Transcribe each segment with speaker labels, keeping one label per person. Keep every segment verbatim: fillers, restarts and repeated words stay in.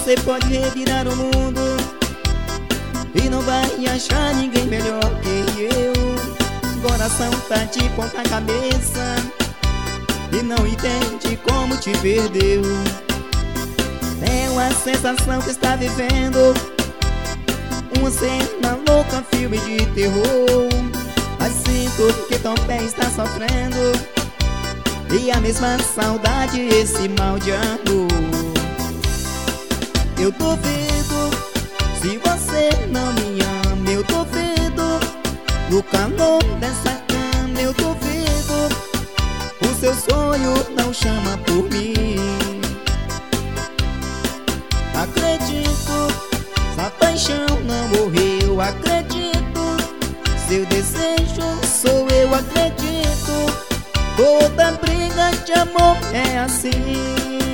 Speaker 1: Você pode revirar o mundo e não vai achar ninguém melhor que eu. Coração tá de ponta cabeça e não entende como te perdeu. É uma sensação que está vivendo uma cena louca, filme de terror. Mas sinto que teu pé está sofrendo e a mesma saudade, esse mal de amor. Eu duvido, se você não me ama, eu duvido. No calor dessa cama eu duvido. O seu sonho não chama por mim. Acredito, essa paixão não morreu. Acredito, seu desejo sou eu. Acredito, toda briga de amor é assim.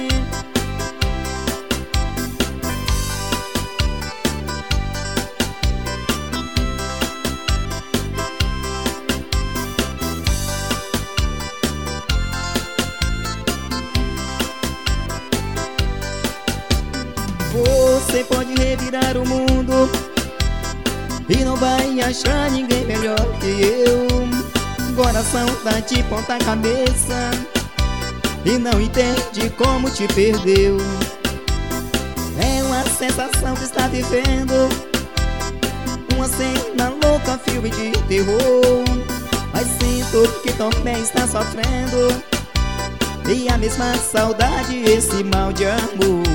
Speaker 1: Você pode revirar o mundo e não vai achar ninguém melhor que eu. Coração tá de ponta cabeça e não entende como te perdeu. É uma sensação que está vivendo uma cena louca, filme de terror. Mas sinto que também está sofrendo e a mesma saudade, esse mal de amor.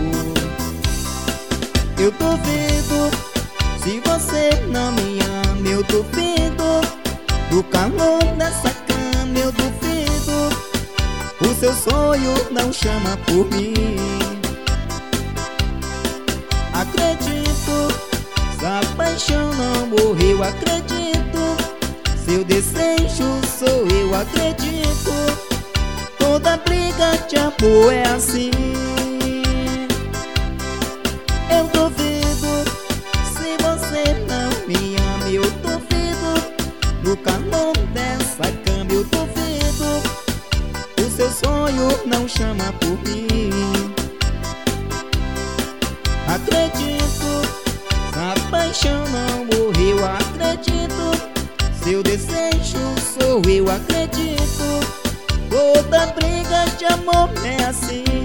Speaker 1: Eu duvido, se você não me ama, eu duvido. Do calor dessa cama eu duvido. O seu sonho não chama por mim. Acredito, essa paixão não morreu. Acredito, seu desejo sou eu. Acredito, toda briga de amor é assim. Eu duvido, se você não me ama, eu duvido. No calor dessa cama eu duvido. O seu sonho não chama por mim. Acredito, a paixão não morreu. Acredito, seu desejo sou eu. Acredito, toda briga de amor é assim.